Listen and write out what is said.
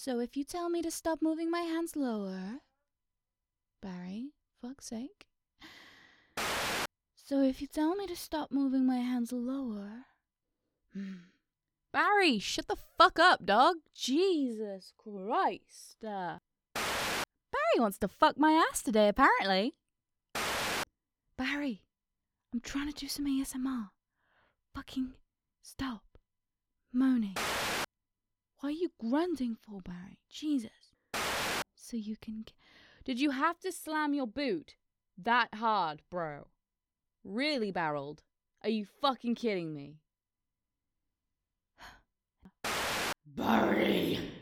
So if you tell me to stop moving my hands lower... Barry, fuck's sake. So if you tell me to stop moving my hands lower... Barry, shut the fuck up, dog. Jesus Christ. Barry wants to fuck my ass today, apparently. Barry, I'm trying to do some ASMR. Fucking stop moaning. Why are you grunting for, Barry? Jesus. So you can... Did you have to slam your boot that hard, bro? Really, Barreled? Are you fucking kidding me? Barry!